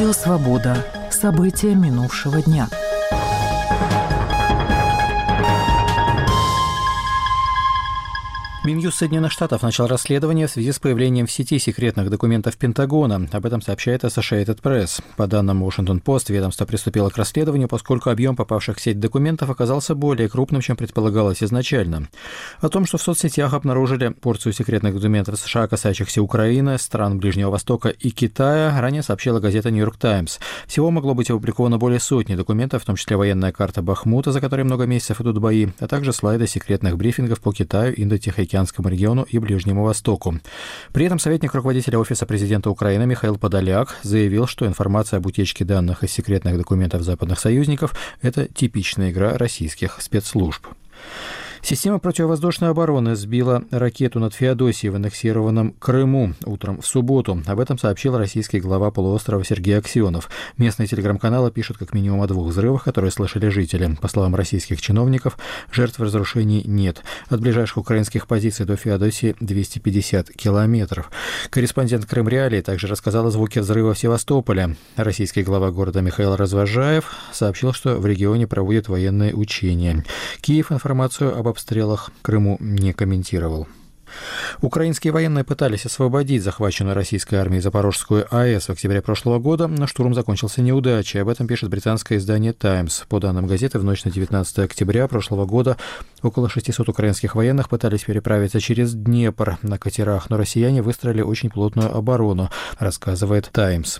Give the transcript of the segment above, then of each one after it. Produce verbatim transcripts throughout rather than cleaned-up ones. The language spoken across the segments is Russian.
Радио «Свобода». События минувшего дня. Минюст Соединенных Штатов начал расследование в связи с появлением в сети секретных документов Пентагона. Об этом сообщает Associated Press. По данным Washington Post, ведомство приступило к расследованию, поскольку объем попавших в сеть документов оказался более крупным, чем предполагалось изначально. О том, что в соцсетях обнаружили порцию секретных документов США, касающихся Украины, стран Ближнего Востока и Китая, ранее сообщила газета «Нью-Йорк Таймс». Всего могло быть опубликовано более сотни документов, в том числе военная карта Бахмута, за которой много месяцев идут бои, а также слайды секретных брифингов по Китаю, Индо-Тихоокеанскому региону и Ближнему Востоку. При этом советник руководителя Офиса президента Украины Михаил Подоляк заявил, что информация об утечке данных из секретных документов западных союзников – это типичная игра российских спецслужб. Система противовоздушной обороны сбила ракету над Феодосией в аннексированном Крыму утром в субботу. Об этом сообщил российский глава полуострова Сергей Аксенов. Местные телеграм-каналы пишут как минимум о двух взрывах, которые слышали жители. По словам российских чиновников, жертв разрушений нет. От ближайших украинских позиций до Феодосии двести пятьдесят километров. Корреспондент Крымреалии также рассказал о звуке взрыва в Севастополе. Российский глава города Михаил Развожаев сообщил, что в регионе проводят военные учения. Киев информацию об обстрелах Крыму не комментировал. Украинские военные пытались освободить захваченную российской армией Запорожскую АЭС в октябре прошлого года, но штурм закончился неудачей. Об этом пишет британское издание «Таймс». По данным газеты, в ночь на девятнадцатое октября прошлого года около шестисот украинских военных пытались переправиться через Днепр на катерах, но россияне выстроили очень плотную оборону, рассказывает «Таймс».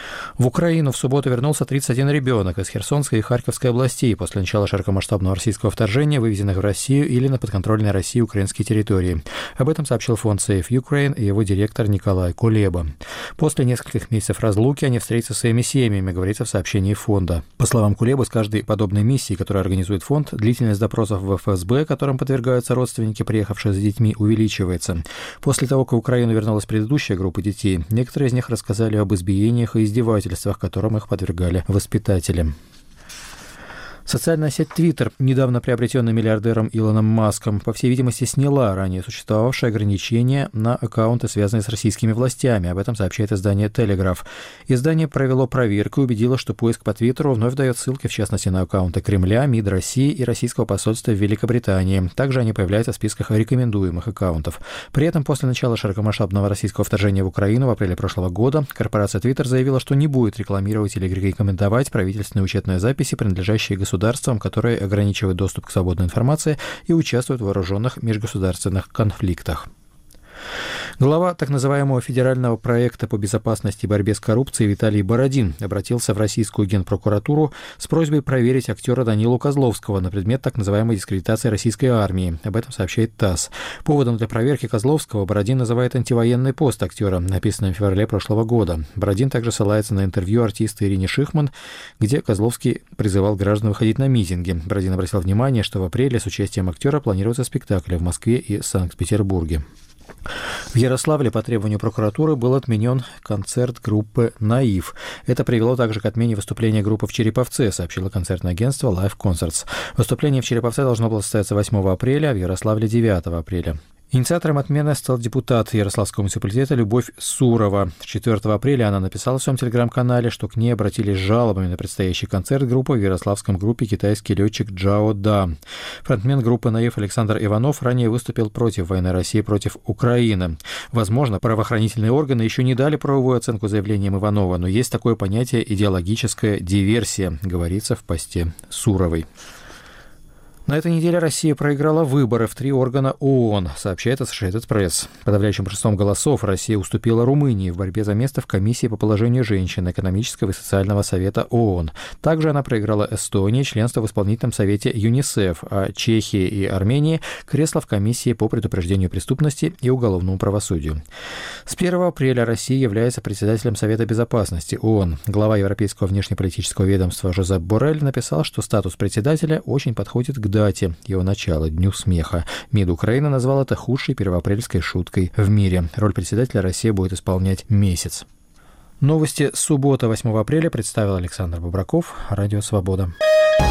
В Украину в субботу вернулся тридцать один ребенок из Херсонской и Харьковской областей после начала широкомасштабного российского вторжения, вывезенных в Россию или на подконтрольной России украинские территории. Об этом сообщил фонд Save Ukraine и его директор Николай Кулеба. После нескольких месяцев разлуки они встретятся со своими семьями, говорится в сообщении фонда. По словам Кулебы, с каждой подобной миссией, которую организует фонд, длительность допросов в эф эс бэ, которым подвергаются родственники, приехавшие с детьми, увеличивается. После того, как в Украину вернулась предыдущая группа детей, некоторые из них рассказали об избиениях и издевательствах, которым их подвергали воспитатели. Социальная сеть Twitter, недавно приобретенная миллиардером Илоном Маском, по всей видимости, сняла ранее существовавшие ограничения на аккаунты, связанные с российскими властями. Об этом сообщает издание «Телеграф». Издание провело проверку и убедило, что поиск по Твиттеру вновь дает ссылки, в частности, на аккаунты Кремля, МИД России и российского посольства в Великобритании. Также они появляются в списках рекомендуемых аккаунтов. При этом после начала широкомасштабного российского вторжения в Украину в апреле прошлого года корпорация Twitter заявила, что не будет рекламировать или рекомендовать правительственные учетные записи, принадлежащие государствам, государствам, которые ограничивают доступ к свободной информации и участвуют в вооруженных межгосударственных конфликтах. Глава так называемого федерального проекта по безопасности и борьбе с коррупцией Виталий Бородин обратился в российскую генпрокуратуру с просьбой проверить актера Данилу Козловского на предмет так называемой дискредитации российской армии. Об этом сообщает ТАСС. Поводом для проверки Козловского Бородин называет антивоенный пост актера, написанный в феврале прошлого года. Бородин также ссылается на интервью артиста Ирине Шихман, где Козловский призывал граждан выходить на митинги. Бородин обратил внимание, что в апреле с участием актера планируется спектакль в Москве и Санкт-Петербурге. В Ярославле по требованию прокуратуры был отменен концерт группы «Наив». Это привело также к отмене выступления группы в Череповце, сообщило концертное агентство Live Concerts. Выступление в Череповце должно было состояться восьмого апреля, а в Ярославле девятого апреля. Инициатором отмены стал депутат Ярославского муниципалитета Любовь Сурова. четвёртого апреля она написала в своем телеграм-канале, что к ней обратились с жалобами на предстоящий концерт группы в ярославском группе «Китайский летчик Джао Да». Фронтмен группы «Наив» Александр Иванов ранее выступил против войны России против Украины. Возможно, правоохранительные органы еще не дали правовую оценку заявлениям Иванова, но есть такое понятие «идеологическая диверсия», говорится в посте Суровой. На этой неделе Россия проиграла выборы в три органа ООН, сообщает Associated Press. Подавляющим большинством голосов Россия уступила Румынии в борьбе за место в комиссии по положению женщин Экономического и социального совета ООН. Также она проиграла Эстонии членство в исполнительном совете ЮНИСЕФ, а Чехии и Армении – кресло в комиссии по предупреждению преступности и уголовному правосудию. С первого апреля Россия является председателем Совета безопасности ООН. Глава Европейского внешнеполитического ведомства Жозеп Боррель написал, что статус председателя очень подходит к дате его начала, Дню смеха. МИД Украины назвал это худшей первоапрельской шуткой в мире. Роль председателя Россия будет исполнять месяц. Новости суббота, восьмого апреля, представил Александр Бобраков, Радио Свобода.